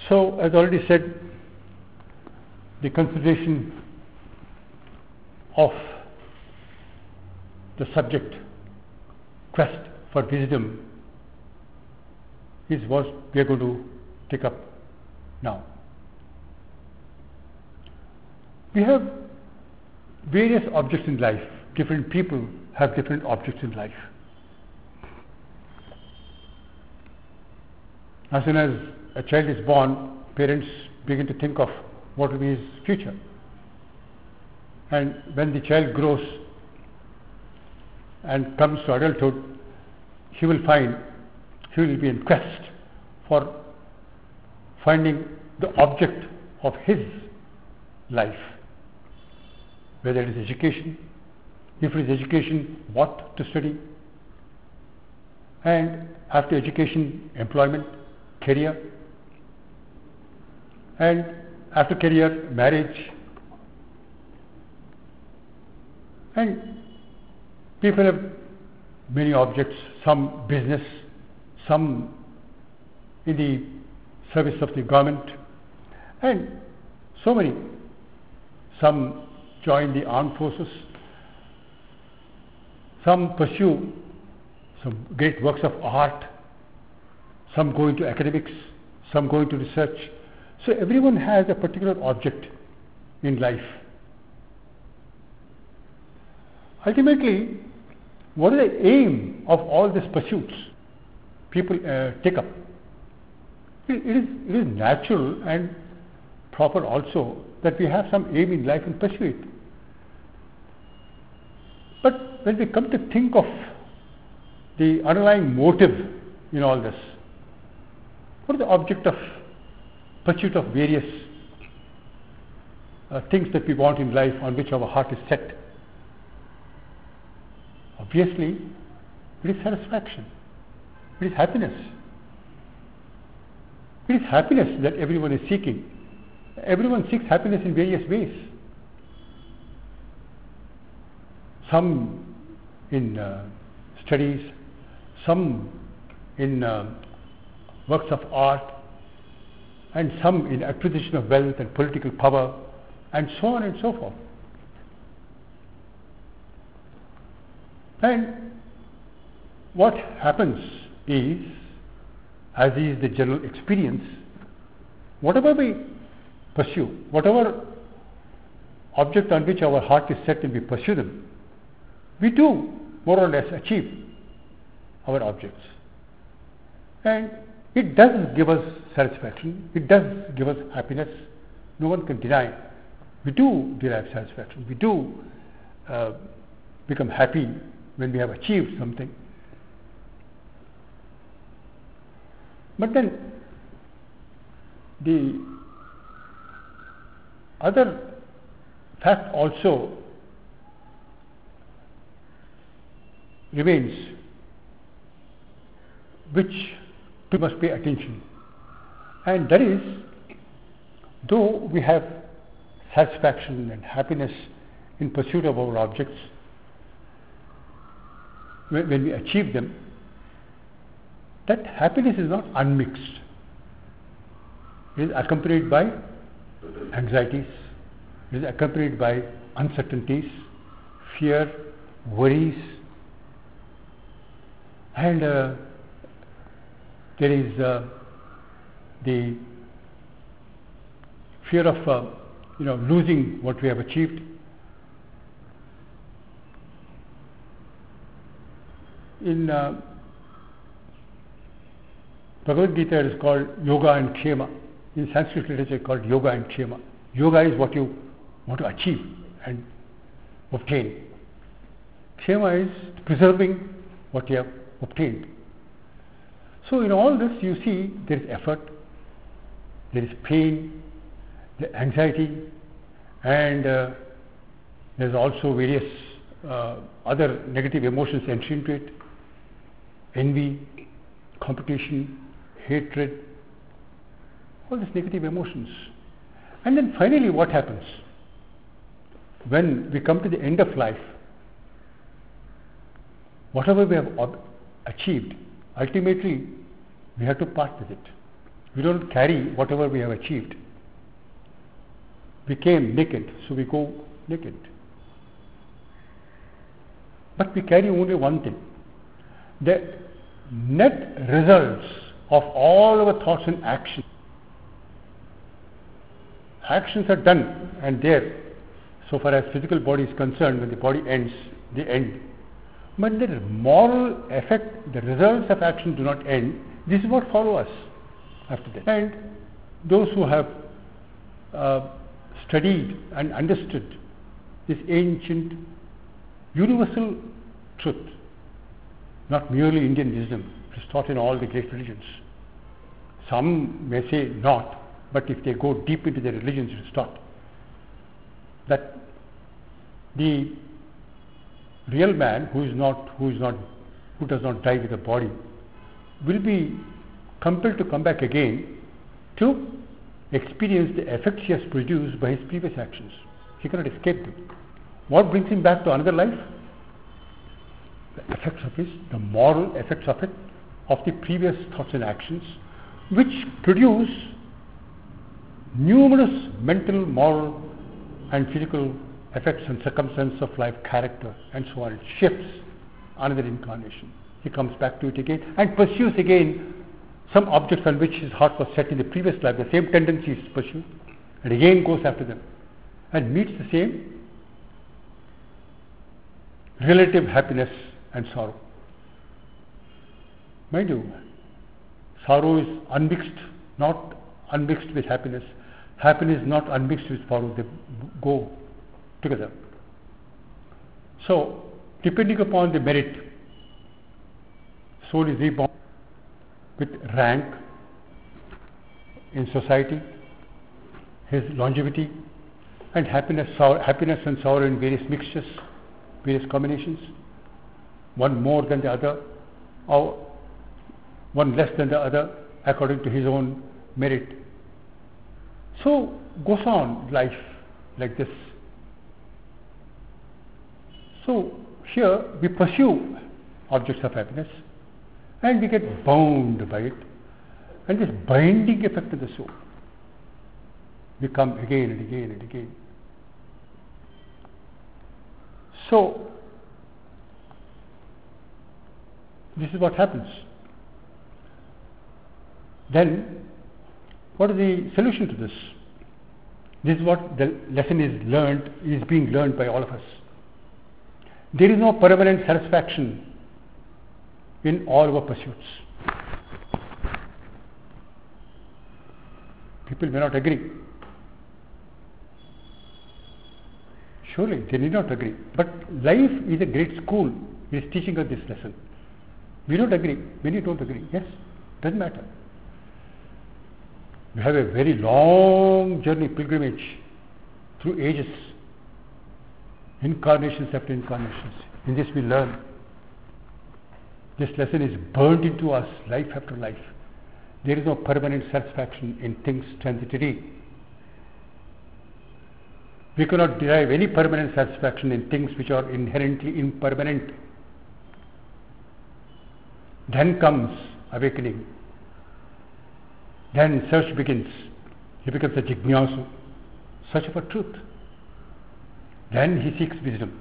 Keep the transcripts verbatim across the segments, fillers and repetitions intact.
So, as already said, the consideration of the subject, quest for wisdom, is what we are going to take up now. We have various objects in life. Different people have different objects in life. As soon as a child is born, parents begin to think of what will be his future. And when the child grows and comes to adulthood, he will find, he will be in quest for finding the object of his life. Whether it is education, if it is education, what to study, and after education, employment, career, and after career, marriage. And people have many objects, some business, some in the service of the government, and so many. Some join the armed forces, some pursue some great works of art, some go into academics, some go into research. So everyone has a particular object in life. Ultimately, what is the aim of all these pursuits people uh, take up? It, it, is, it is natural and proper also that we have some aim in life and pursue it. But when we come to think of the underlying motive in all this, what is the object of pursuit of various uh, things that we want in life on which our heart is set? Obviously, it is satisfaction. It is happiness. It is happiness that everyone is seeking. Everyone seeks happiness in various ways. Some in uh, studies, some in uh, works of art, and some in acquisition of wealth and political power, and so on and so forth. And what happens is, as is the general experience, whatever we pursue, whatever object on which our heart is set and we pursue them, we do more or less achieve our objects. And it does give us satisfaction, it does give us happiness, no one can deny. We do derive satisfaction, we do uh, become happy when we have achieved something. But then the other fact also remains, which we must pay attention, and that is, though we have satisfaction and happiness in pursuit of our objects, when, when we achieve them, that happiness is not unmixed. It is accompanied by anxieties, it is accompanied by uncertainties, fear, worries, and uh, there is uh, the fear of uh, you know losing what we have achieved. In uh, Bhagavad Gita, it is called Yoga and Kshema. In Sanskrit literature, it is called Yoga and Kshema. Yoga is what you want to achieve and obtain. Kshema is preserving what you have obtained. So in all this, you see there is effort, there is pain, the anxiety, and uh, there is also various uh, other negative emotions entry into it: envy, competition, hatred, all these negative emotions. And then finally what happens? When we come to the end of life, whatever we have ob- achieved, ultimately we have to part with it. We don't carry whatever we have achieved. We came naked, so we go naked. But we carry only one thing. The net results of all our thoughts and actions. Actions are done and there. So far as physical body is concerned, when the body ends, they end. But the moral effect, the results of action do not end. This is what follows us after that. And those who have uh, studied and understood this ancient, universal truth, not merely Indian wisdom, it is taught in all the great religions. Some may say not, but if they go deep into their religions, it is taught that the real man who is not, who is not, who does not die with the body, will be compelled to come back again to experience the effects he has produced by his previous actions. He cannot escape them. What brings him back to another life? The effects of his, the moral effects of it, of the previous thoughts and actions, which produce numerous mental, moral, and physical effects and circumstances of life, character, and so on. It shifts another incarnation. He comes back to it again and pursues again some objects on which his heart was set in the previous life. The same tendencies pursue, and again goes after them, and meets the same relative happiness and sorrow. Mind you, sorrow is unmixed, not unmixed with happiness. Happiness is not unmixed with sorrow. They go together. So, depending upon the merit, soul is reborn with rank in society, his longevity, and happiness, sorrow, happiness and sorrow in various mixtures, various combinations, one more than the other, or one less than the other, according to his own merit. So goes on life like this. So here we pursue objects of happiness and we get bound by it, and this binding effect of the soul we come again and again and again. So this is what happens. Then what is the solution to this? This is what the lesson is learned, is being learned by all of us. There is no permanent satisfaction in all our pursuits. People may not agree. Surely they need not agree. But life is a great school. It is teaching us this lesson. We don't agree. Many don't agree. Yes, doesn't matter. We have a very long journey, pilgrimage through ages, incarnations after incarnations. In this we learn. This lesson is burned into us life after life. There is no permanent satisfaction in things transitory. We cannot derive any permanent satisfaction in things which are inherently impermanent. Then comes awakening. Then search begins. He becomes a jignasu, search for truth. Then he seeks wisdom.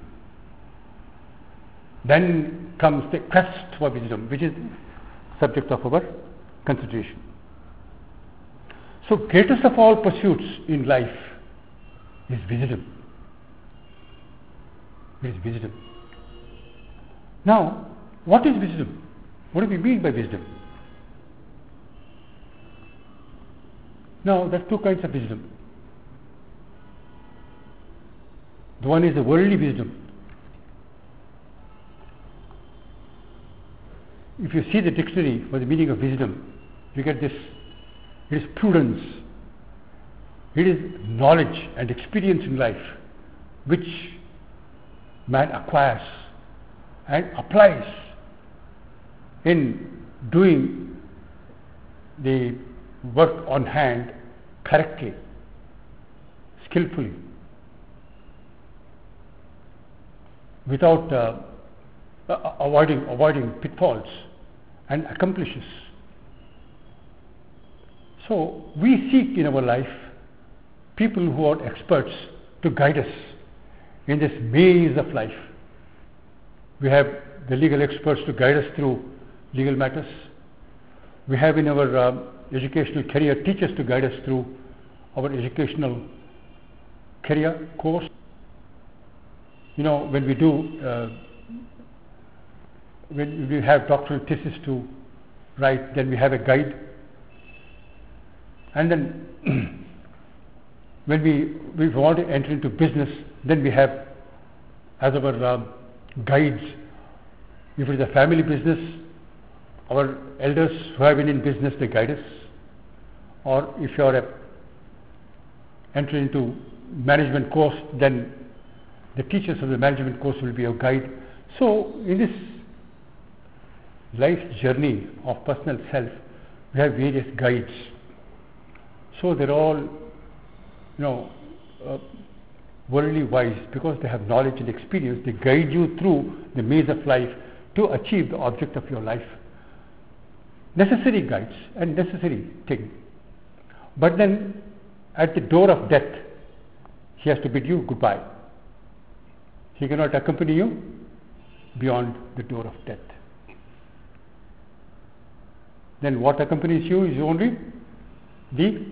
Then comes the quest for wisdom, which is subject of our consideration. So greatest of all pursuits in life is wisdom. It is wisdom. Now, what is wisdom? What do we mean by wisdom? Now, there are two kinds of wisdom. The one is the worldly wisdom. If you see the dictionary for the meaning of wisdom, you get this. It is prudence. It is knowledge and experience in life which man acquires and applies in doing the work on hand correctly, skillfully, without uh, uh, avoiding avoiding pitfalls, and accomplishes. So we seek in our life people who are experts to guide us in this maze of life. We have the legal experts to guide us through legal matters. We have in our uh, educational career teachers to guide us through our educational career course. You know, when we do, uh, when we have doctoral thesis to write, then we have a guide. And then when we, we want to enter into business, then we have as our um, guides. If it is a family business, our elders who have been in business, they guide us. Or if you are a enter into management course, then the teachers of the management course will be your guide. So in this life journey of personal self, we have various guides. So they're all, you know, uh, worldly wise because they have knowledge and experience. They guide you through the maze of life to achieve the object of your life. Necessary guides and necessary thing. But then at the door of death, he has to bid you goodbye. He cannot accompany you beyond the door of death. Then what accompanies you is only the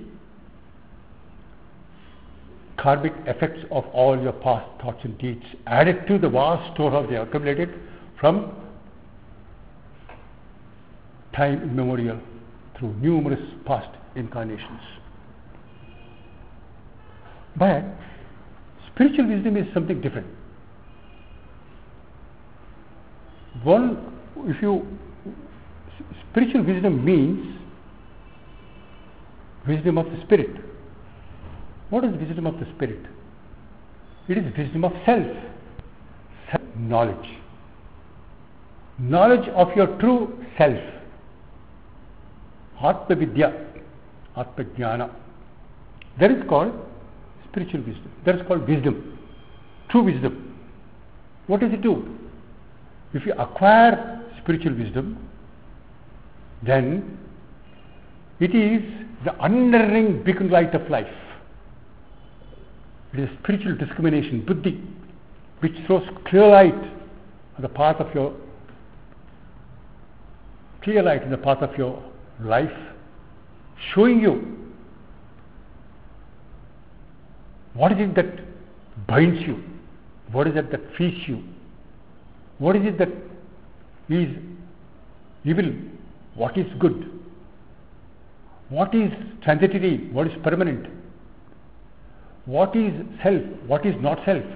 karmic effects of all your past thoughts and deeds, added to the vast storehouse they accumulated from time immemorial through numerous past incarnations. But spiritual wisdom is something different. One, if you, spiritual wisdom means wisdom of the spirit. What is wisdom of the spirit? It is wisdom of self, self-knowledge. Knowledge of your true self. Atma Vidya, Atma Jnana. That is called spiritual wisdom. That is called wisdom, true wisdom. What does it do? If you acquire spiritual wisdom, then it is the unerring beacon light of life. It is spiritual discrimination, buddhi, which throws clear light on the path of your clear light in the path of your life, showing you what is it that binds you, what is it that feeds you, what is it that is evil, what is good, what is transitory, what is permanent, what is self, what is not self,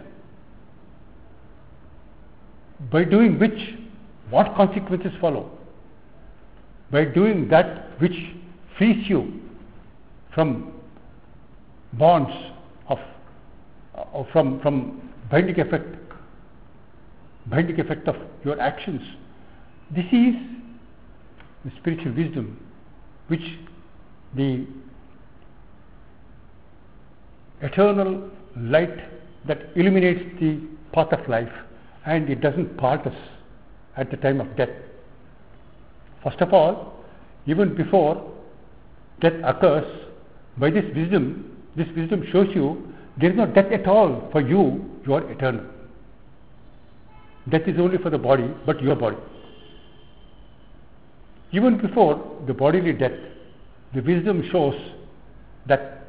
by doing which what consequences follow, by doing that which frees you from bonds of, uh, from from binding effect, binding effect of your actions. This is the spiritual wisdom which the eternal light that illuminates the path of life, and it doesn't part us at the time of death. First of all, even before death occurs, by this wisdom, this wisdom shows you there is no death at all. For you, you are eternal. Death is only for the body, but your body. Even before the bodily death, the wisdom shows that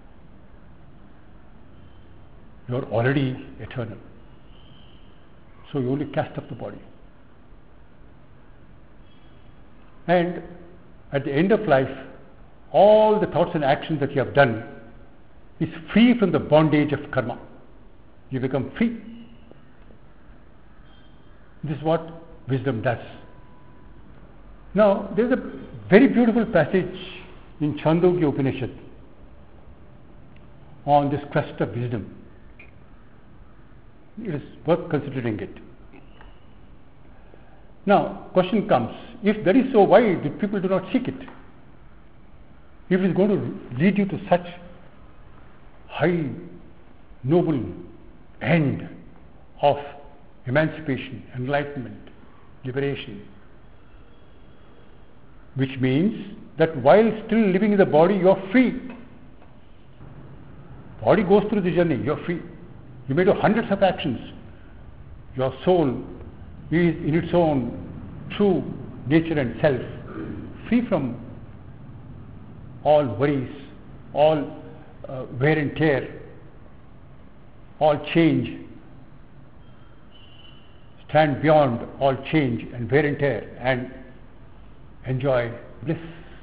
you are already eternal. So you only cast off the body. And at the end of life, all the thoughts and actions that you have done is free from the bondage of karma. You become free. This is what wisdom does. Now, there is a very beautiful passage in Chandogya Upanishad on this quest of wisdom. It is worth considering it. Now, question comes, if that is so, why do people do not seek it? If it is going to lead you to such high, noble end of emancipation, enlightenment, liberation, which means that while still living in the body, you are free. Body goes through the journey, you are free. You may do hundreds of actions. Your soul is in its own true nature and self, free from all worries, all uh, wear and tear, all change. Stand beyond all change and wear and tear and enjoy bliss.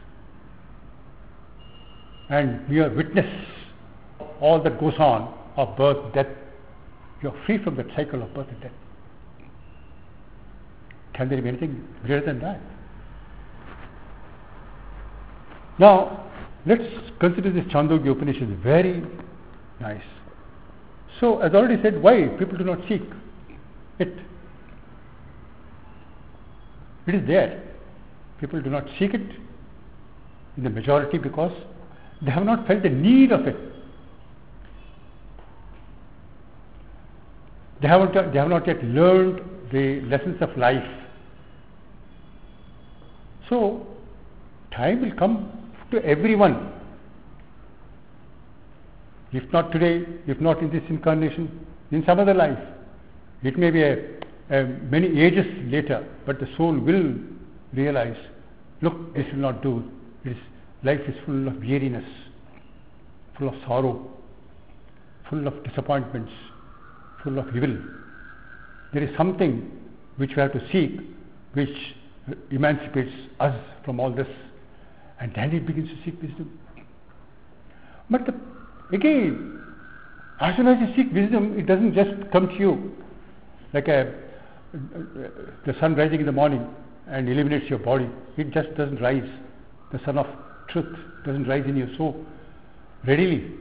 And mere witness all that goes on of birth, death. You are free from that cycle of birth and death. Can there be anything greater than that? Now, let's consider this Chandogya Upanishad. Very nice. So, as I already said, why people do not seek it? It is there. People do not seek it in the majority because they have not felt the need of it. They haven't, they have not yet learned the lessons of life. So, time will come to everyone. If not today, if not in this incarnation, in some other life. It may be a, a many ages later, but the soul will realize, look, this will not do. It is, life is full of weariness, full of sorrow, full of disappointments, full of evil. There is something which we have to seek, which emancipates us from all this, and then it begins to seek wisdom. But the, again, as soon as you seek wisdom, it doesn't just come to you like a, the sun rising in the morning and illuminates your body. It just doesn't rise. The sun of truth doesn't rise in you so readily,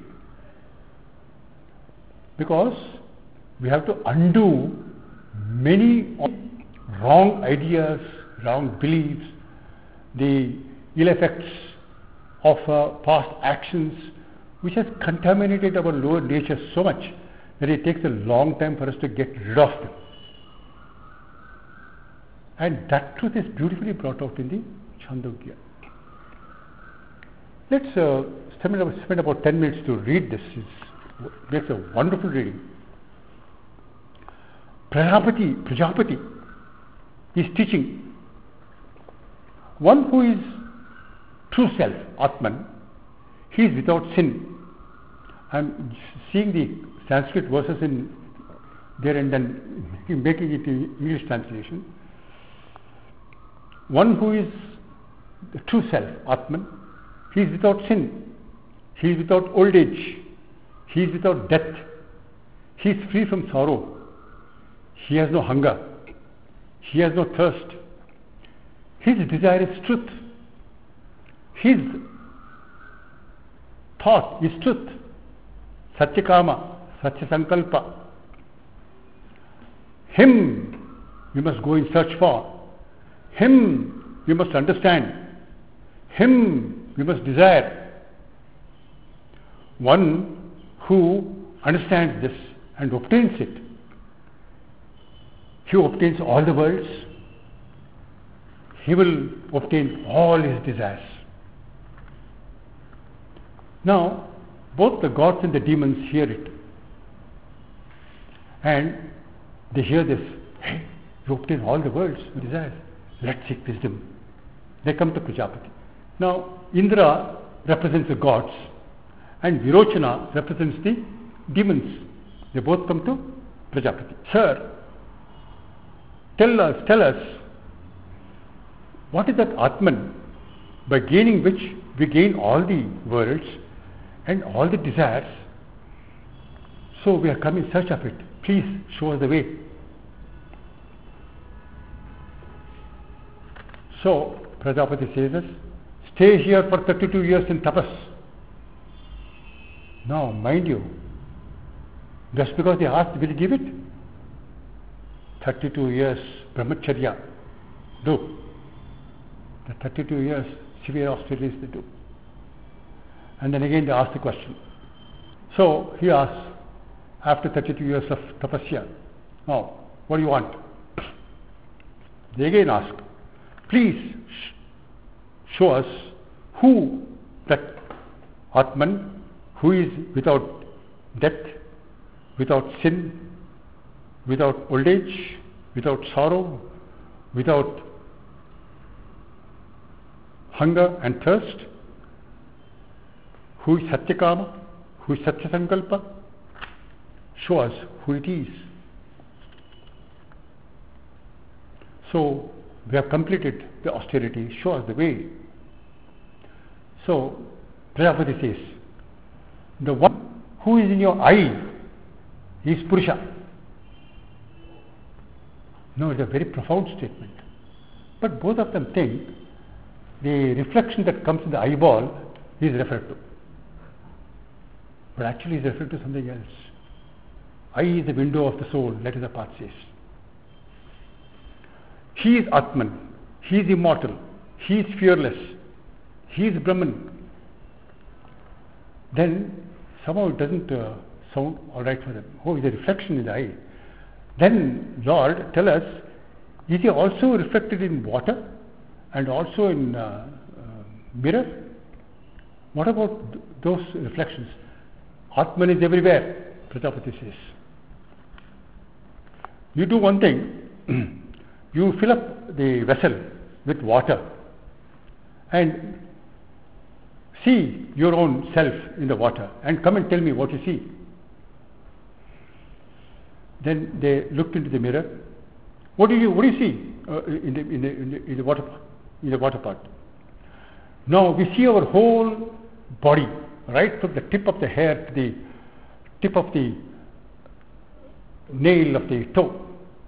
because we have to undo many wrong ideas, wrong beliefs, the ill effects of uh, past actions, which has contaminated our lower nature so much that it takes a long time for us to get rid of them. And that truth is beautifully brought out in the Chandogya. Let's uh, spend, about, spend about ten minutes to read this. It's, it's a wonderful reading. Prajapati, Prajapati is teaching one who is true self, Atman. He is without sin. I am seeing the Sanskrit verses in there and then making it in English translation. One who is the true self, Atman, he is without sin. He is without old age. He is without death. He is free from sorrow. He has no hunger. He has no thirst. His desire is truth. His thought is truth. Satyakama, Satyasankalpa. Him you must go in search for. Him you must understand. Him you must desire. One who understands this and obtains it, he obtains all the worlds. He will obtain all his desires. Now, both the gods and the demons hear it. And they hear this. Hey, you obtain all the worlds with desires. Let's seek wisdom. They come to Prajapati. Now, Indra represents the gods and Virochana represents the demons. They both come to Prajapati. Sir, tell us, tell us, what is that Atman by gaining which we gain all the worlds and all the desires? So we are come in search of it. Please show us the way. So Prajapati says us, stay here for thirty-two years in tapas. Now mind you, just because they asked, will you give it? thirty-two years brahmacharya, do. The thirty-two years severe austerities they do. And then again they ask the question. So he asks, after thirty-two years of tapasya, now what do you want? They again ask, please sh- show us who that Atman, who is without death, without sin, without old age, without sorrow, without hunger and thirst, who is Satyakama, who is Satyasankalpa. Show us who it is. So we have completed the austerity. Show us the way. So Prajapati says, the one who is in your eye is Purusha. No, it's a very profound statement. But both of them think the reflection that comes in the eyeball is referred to. But actually is referred to something else. Eye is the window of the soul, let us apart says. He is Atman. He is immortal. He is fearless. He is Brahman. Then somehow it doesn't uh, sound alright for them. Oh, it's a reflection in the eye. Then Lord, tell us, is he also reflected in water and also in uh, uh, mirror? What about th- those reflections? Atman is everywhere, Prajapati says. You do one thing, you fill up the vessel with water and see your own self in the water and come and tell me what you see. Then they looked into the mirror. What do you what do you see uh, in, the, in, the, in, the, in the water in the water part? Now we see our whole body, right from the tip of the hair to the tip of the nail of the toe.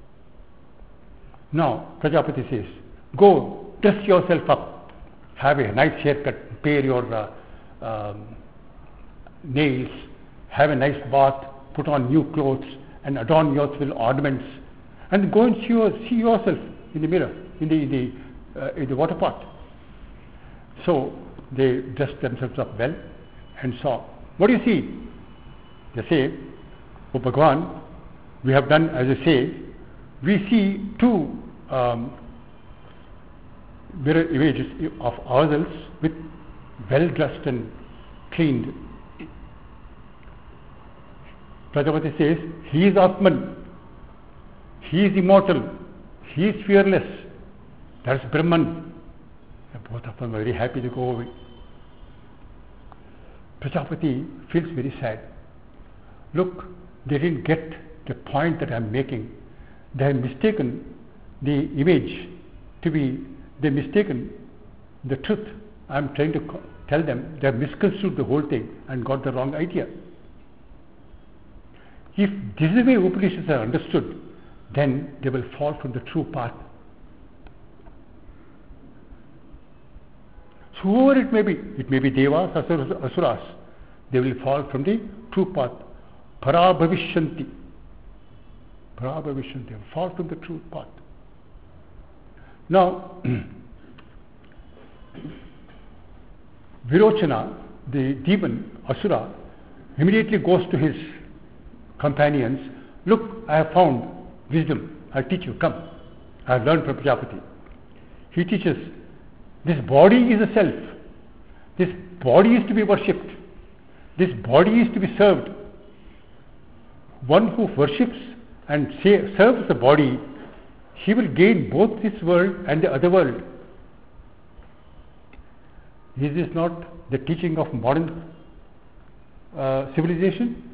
Now Prajapati says, go dress yourself up, have a nice haircut, pare your uh, um, nails, have a nice bath, put on new clothes, and adorn yourself with ornaments, and go and see, your, see yourself in the mirror, in the, in the, uh, in the water pot. So they dressed themselves up well and saw. What do you see? They say, oh Bhagwan, we have done as you say, we see two um, mirror images of ourselves with well dressed and cleaned. Prajapati says, he is Atman, he is immortal, he is fearless, that is Brahman. And both of them are very happy to go away. Prajapati feels very sad. Look, they didn't get the point that I am making. They have mistaken the image to be, they have mistaken the truth. I am trying to co- tell them, they have misconstrued the whole thing and got the wrong idea. If this is the way Upanishads are understood, then they will fall from the true path. So whoever it may be, it may be Devas, Asuras, Asuras, they will fall from the true path. Parabhavishyanti. Parabhavishyanti, they will fall from the true path. Now, Virochana, the demon, Asura, immediately goes to his companions, look, I have found wisdom, I'll teach you, come. I have learned from Prajapati. He teaches, this body is a self, this body is to be worshipped, this body is to be served. One who worships and say, serves the body, he will gain both this world and the other world. Is this not the teaching of modern uh, civilization?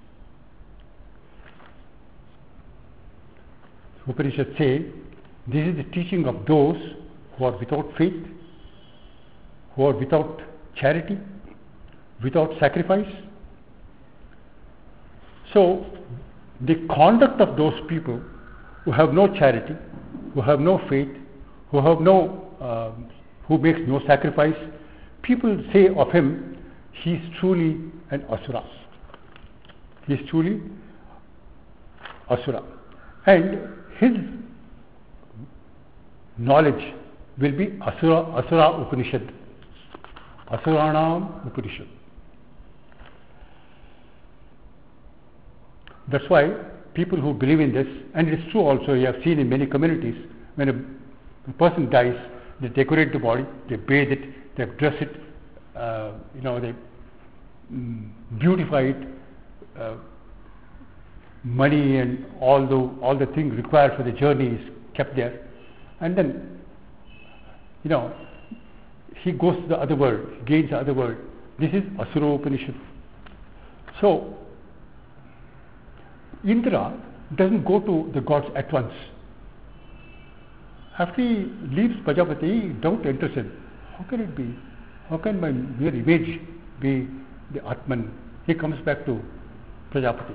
Upanishads say, this is the teaching of those who are without faith, who are without charity, without sacrifice. So, the conduct of those people who have no charity, who have no faith, who have no, uh, who makes no sacrifice, people say of him, he is truly an Asura. He is truly Asura. And his knowledge will be Asura, Asura Upanishad. Asuranam Upanishad. That's why people who believe in this, and it is true also, you have seen in many communities, when a, a person dies, they decorate the body, they bathe it, they dress it, uh, you know, they mm, beautify it, uh, money and all the, all the things required for the journey is kept there. And then, you know, he goes to the other world, he gains the other world. This is Asura Upanishad. So, Indra doesn't go to the gods at once. After he leaves Prajapati, doubt enters him. How can it be? How can my mere image be the Atman? He comes back to Prajapati.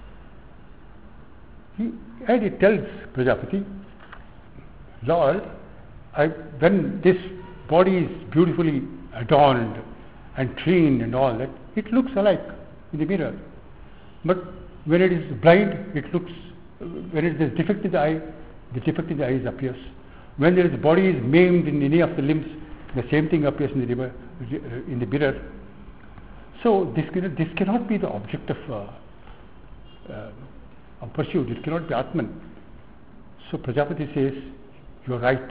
He, and he tells Prajapati, Lord, I, when this body is beautifully adorned and trained and all that, it looks alike in the mirror. But when it is blind, it looks, when it is defect in the eye, the defect in the eyes appears. When there is body is maimed in any of the limbs, the same thing appears in the, river, in the mirror. So this cannot, this cannot be the object of, uh, uh, of pursuit. It cannot be Atman. So Prajapati says, you are right.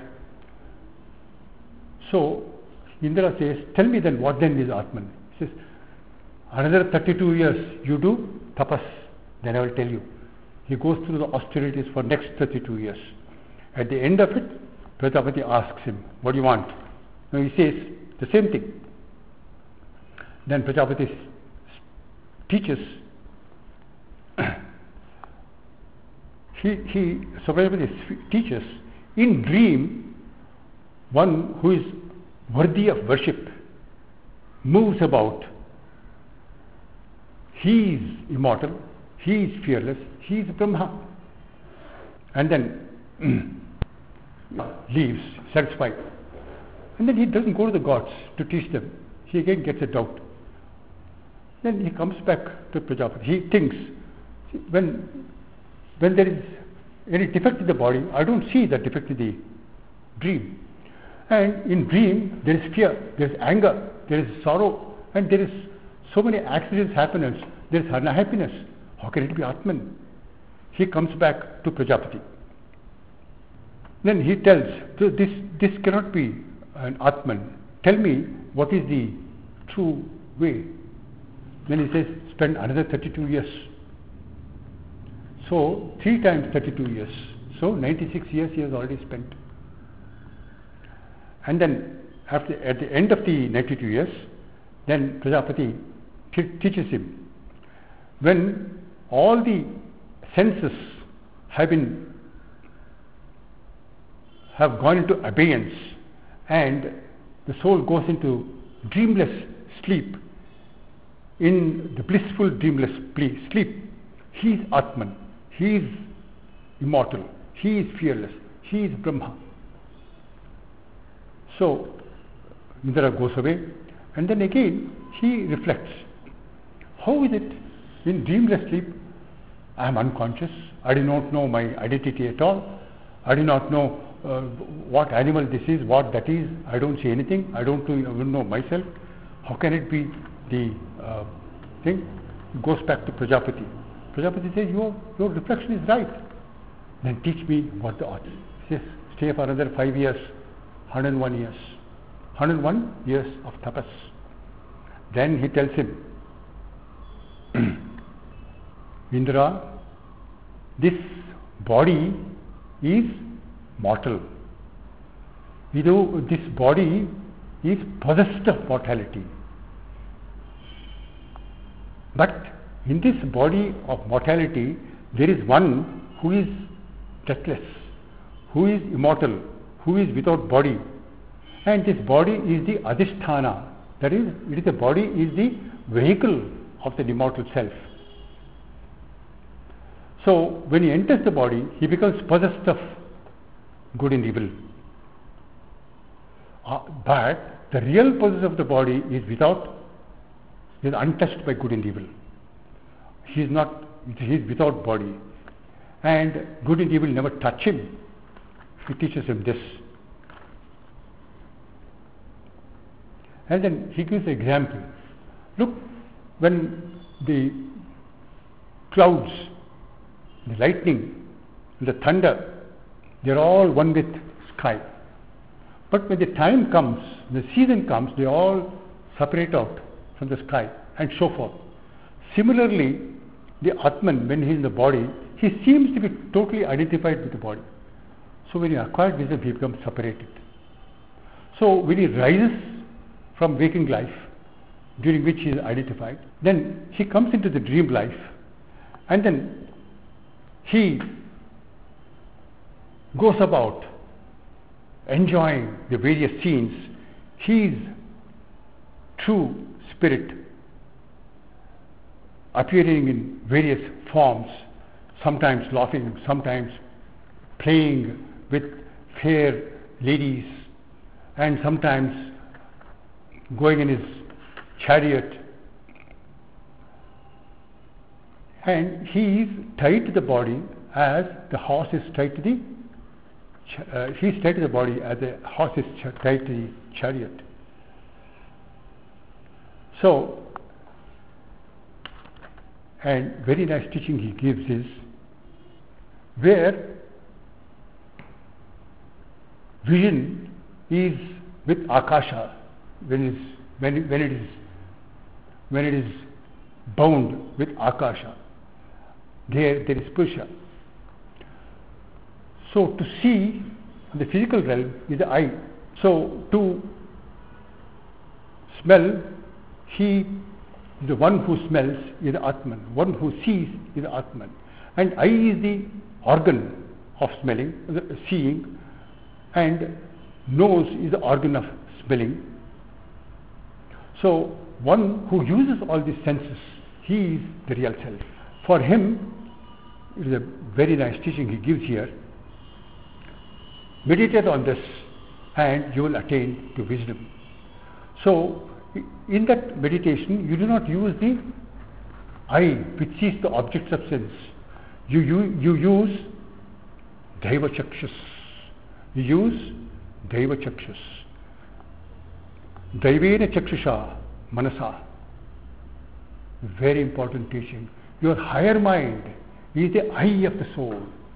So Indra says, tell me then, what then is Atman? He says, another thirty-two years you do tapas, then I will tell you. He goes through the austerities for next thirty-two years. At the end of it, Prajapati asks him, what do you want? Now he says the same thing. Then Prajapati teaches, he, he, so Prajapati teaches, in dream, one who is worthy of worship moves about. He is immortal, he is fearless, he is Brahma. And then leaves, satisfied. And then he doesn't go to the gods to teach them. He again gets a doubt. Then he comes back to Prajapati. He thinks, when, when there is any defect in the body, I don't see the defect in the dream. And in dream, there is fear, there is anger, there is sorrow, and there is so many accidents happen, there is unhappiness. How can it be Atman? He comes back to Prajapati. Then he tells, so this, this cannot be an Atman. Tell me what is the true way. Then he says, spend another thirty-two years. So, three times thirty-two years. So, ninety-six years he has already spent. And then, after, at the end of the ninety-two years, then Prajapati t- teaches him. When all the senses have been have gone into abeyance and the soul goes into dreamless sleep, in the blissful dreamless sleep, he is Atman, he is immortal, he is fearless, he is Brahma. So Indra goes away, and then again he reflects. How is it in dreamless sleep I am unconscious, I do not know my identity at all, I do not know uh, what animal this is, what that is, I don't see anything, I don't even know myself. How can it be the uh, thing? It goes back to Prajapati. Prajapati says, your, your reflection is right. Then teach me what the art is. He says, stay for another five years, one hundred one years. one hundred one years of tapas. Then he tells him, Indra, this body is mortal. You know, this body is possessed of mortality. But in this body of mortality, there is one who is deathless, who is immortal, who is without body. And this body is the adhisthana. That is, it is the body is the vehicle of the immortal self. So, when he enters the body, he becomes possessed of good and evil. Uh, but the real possessor of the body is without, is untouched by good and evil. He is not, he is without body. And good and evil never touch him. He teaches him this. And then he gives an example. Look, when the clouds, the lightning, the thunder, they are all one with sky. But when the time comes, the season comes, they all separate out from the sky and so forth. Similarly, the Atman, when he is in the body, he seems to be totally identified with the body. So when he acquired wisdom, he becomes separated. So when he rises from waking life, during which he is identified, then he comes into the dream life, and then he goes about enjoying the various scenes. He is true spirit, appearing in various forms, sometimes laughing, sometimes playing with fair ladies, and sometimes going in his chariot. And he is tied to the body as the horse is tied to the uh, he is tied to the body as the horse is ch- tied to the chariot. So, and very nice teaching he gives is where vision is with Akasha, when it is, when it, when it is when it is bound with Akasha, there there is Purusha. So to see in the physical realm is the eye. So to smell, he, the one who smells is the Atman, one who sees is the Atman, and eye is the organ of smelling, the seeing, and nose is the organ of smelling. So one who uses all these senses, he is the real self. For him, it is a very nice teaching he gives here. Meditate on this and you will attain to wisdom. So in that meditation, you do not use the eye which sees the objects of sense. You, you, you use Daiva Chakshus. You use Daiva Chakshus. Daivena Chakshusha Manasa. Very important teaching. Your higher mind is the eye of the soul.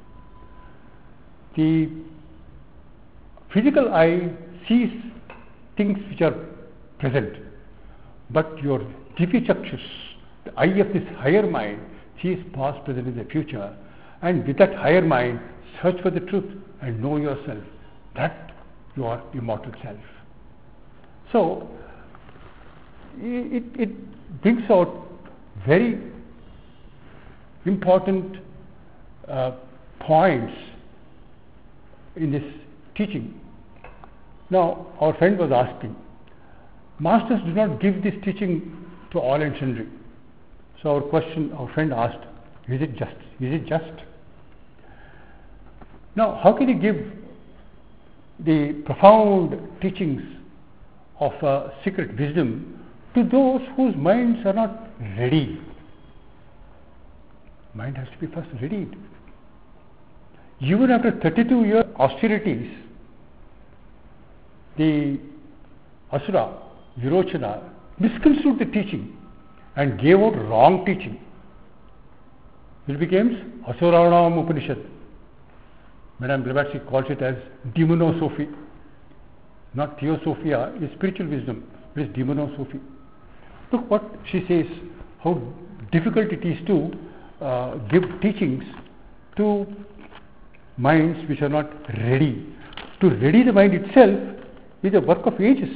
The physical eye sees things which are present, but your Divya Chakshus, the eye of this higher mind, sees past, present, and the future, and with that higher mind, search for the truth and know yourself, that you are immortal self. So, it, it brings out very important uh, points in this teaching. Now, our friend was asking, masters do not give this teaching to all and sundry. So our question, our friend asked, is it just? Is it just? Now, how can he give the profound teachings of uh, secret wisdom to those whose minds are not ready? Mind has to be first readied. Even after thirty-two years austerities, the Asura, Virochana, misconstrued the teaching and gave out wrong teaching. It becomes Asuranam Upanishad. Madame Blavatsky calls it as demonosophy. Not theosophia, is spiritual wisdom. It is demonosophy. Look what she says, how difficult it is to uh, give teachings to minds which are not ready. To ready the mind itself is a work of ages.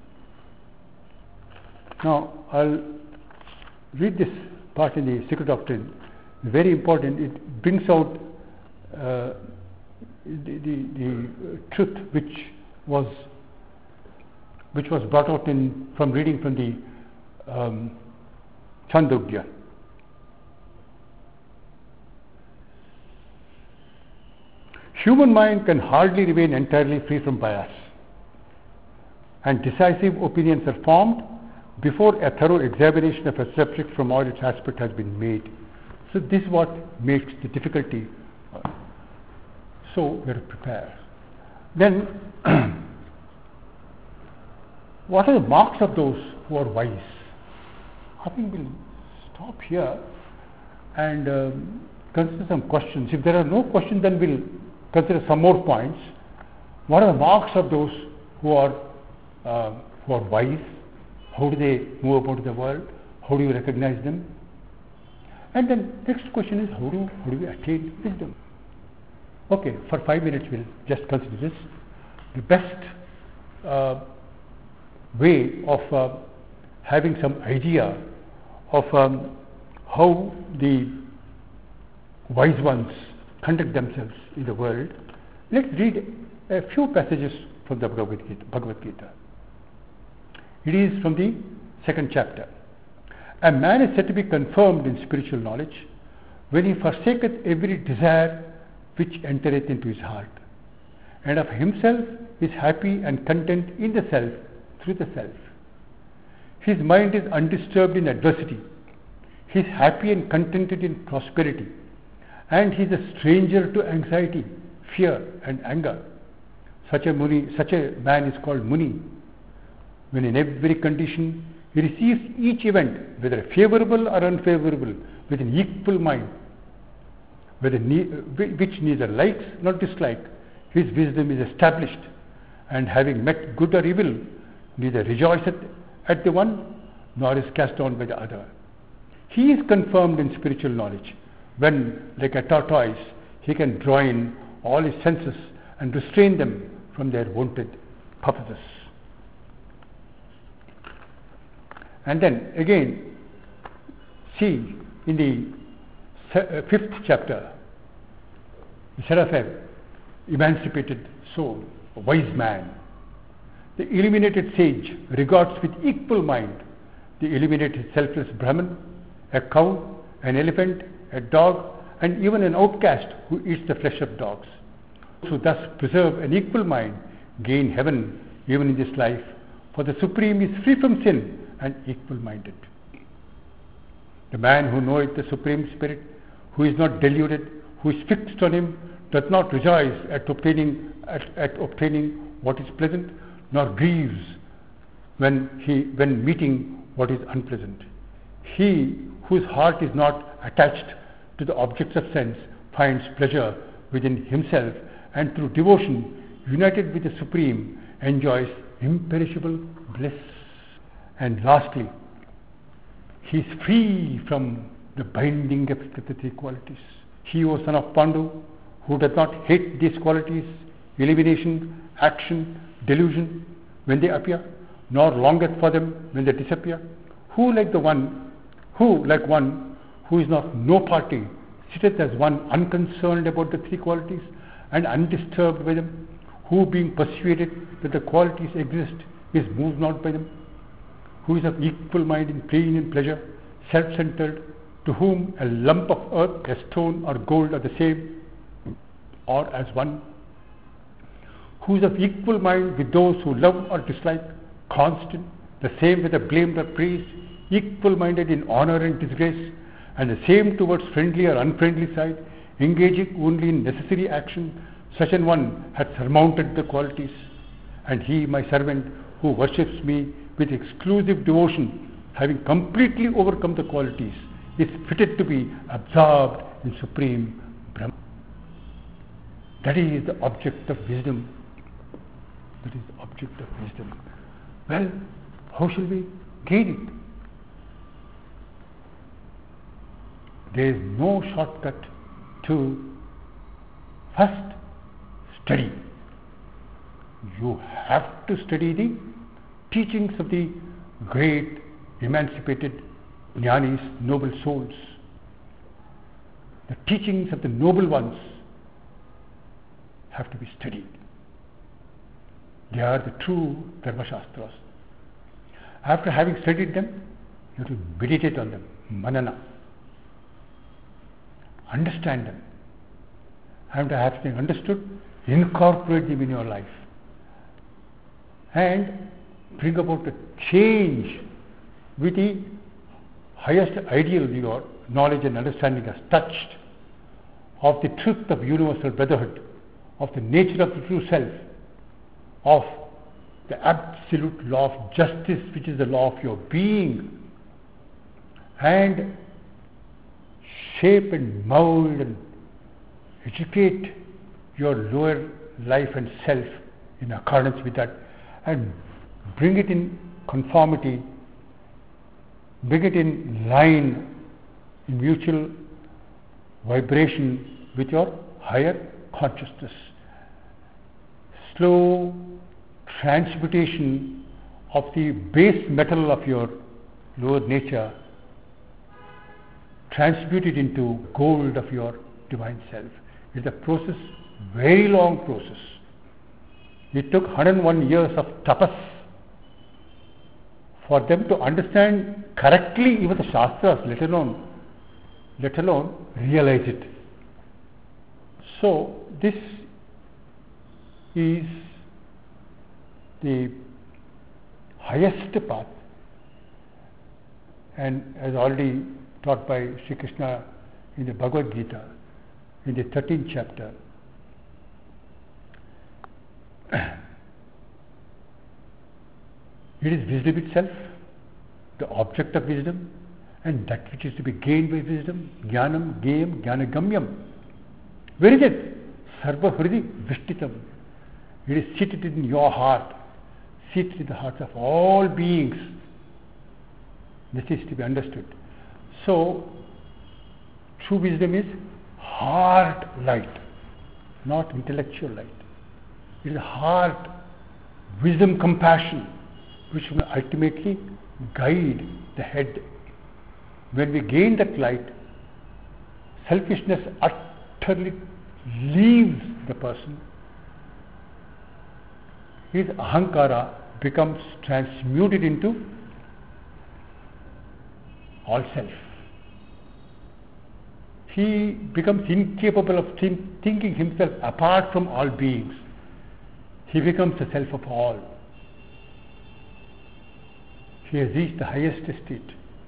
Now, I'll read this part in the Secret Doctrine. Very important. It brings out uh, the, the, the truth which was which was brought out in from reading from the um, Chandogya. Human mind can hardly remain entirely free from bias, and decisive opinions are formed before a thorough examination of a subject from all its aspects has been made. So this is what makes the difficulty. So we have to prepare. Then, what are the marks of those who are wise? I think we'll stop here and um, consider some questions. If there are no questions, then we'll consider some more points. What are the marks of those who are uh, who are wise. How do they move about the world? How do you recognize them? And then next question is, how do how do we attain wisdom? Okay, for five minutes we'll just consider this. The best uh, way of uh, having some idea of um, how the wise ones conduct themselves in the world, let's read a few passages from the Bhagavad Gita. Bhagavad Gita. It is from the second chapter. A man is said to be confirmed in spiritual knowledge when he forsaketh every desire which entereth into his heart, and of himself is happy and content in the self through the self. His mind is undisturbed in adversity. He is happy and contented in prosperity, and he is a stranger to anxiety, fear and anger. Such a Muni, such a man is called Muni, when in every condition he receives each event, whether favorable or unfavorable, with an equal mind, whether ne- which neither likes nor dislikes. His wisdom is established, and having met good or evil, neither rejoiceth at the one nor is cast down by the other. He is confirmed in spiritual knowledge when, like a tortoise, he can draw in all his senses and restrain them from their wonted purposes. And then again, see in the uh, fifth chapter, the Seraphim, emancipated soul, a wise man. The illuminated sage regards with equal mind the illuminated selfless Brahman, a cow, an elephant, a dog, and even an outcast who eats the flesh of dogs. Those who thus preserve an equal mind gain heaven even in this life, for the Supreme is free from sin and equal-minded. The man who knoweth the Supreme Spirit, who is not deluded, who is fixed on Him, doth not rejoice at obtaining at, at obtaining what is pleasant, nor grieves when he when meeting what is unpleasant. He whose heart is not attached to the objects of sense finds pleasure within himself, and through devotion, united with the Supreme, enjoys imperishable bliss. And lastly, he is free from the binding effect of the three qualities. He, O son of Pandu, who does not hate these qualities, elimination, action, delusion, when they appear, nor longeth for them when they disappear, who like the one, who like one who is not no party, sitteth as one unconcerned about the three qualities and undisturbed by them, who being persuaded that the qualities exist is moved not by them, who is of equal mind in pain and pleasure, self-centered, to whom a lump of earth, a stone or gold are the same, or as one, who is of equal mind with those who love or dislike, constant, the same with the blamed or praised, equal-minded in honor and disgrace, and the same towards friendly or unfriendly side, engaging only in necessary action. Such an one hath surmounted the qualities, and he, my servant, who worships me with exclusive devotion, having completely overcome the qualities, is fitted to be absorbed in Supreme Brahman. That is the object of wisdom. That is the object of wisdom. Well, how shall we gain it? There is no shortcut to first study. You have to study the teachings of the great emancipated jnanis, noble souls. The teachings of the noble ones have to be studied. They are the true Dharma-shastras. After having studied them, you have to meditate on them, manana. Understand them. After having understood, incorporate them in your life. And bring about a change with the highest ideal your knowledge and understanding has touched of the truth of universal brotherhood, of the nature of the true self, of the absolute law of justice, which is the law of your being, and shape and mold and educate your lower life and self in accordance with that, and bring it in conformity, bring it in line, in mutual vibration with your higher consciousness. Slow transmutation of the base metal of your lower nature, transmute it into gold of your divine self. It's a process, very long process. It took one hundred one years of tapas for them to understand correctly even the Shastras, let alone, let alone realize it. So this is the highest path, and as already taught by Sri Krishna in the Bhagavad Gita, in the thirteenth chapter, it is wisdom itself, the object of wisdom, and that which is to be gained by wisdom, jnanam, gayam, jnanagamyam. Where is it? Sarva hridi vishtitam. It is seated in your heart, seated in the hearts of all beings. This is to be understood. So, true wisdom is heart light, not intellectual light. It is heart, wisdom, compassion, which will ultimately guide the head. When we gain that light, selfishness utterly leaves the person. His ahankara becomes transmuted into all self. He becomes incapable of think, thinking himself apart from all beings. He becomes the self of all. He has reached the highest state.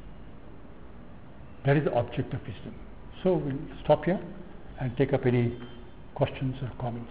That is the object of wisdom. So we'll stop here and take up any questions or comments.